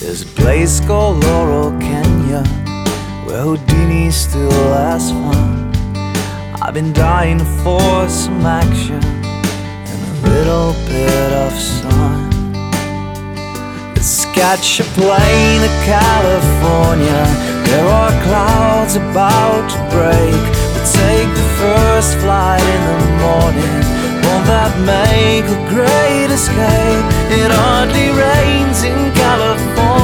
There's a place called Laurel Canyon where Houdini still has fun. I've been dying for some action and a little bit of sun. Let's catch a plane to California. There are clouds about to break. We'll take the first flight in the morning. Won't that make a great escape? It hardly rains in California.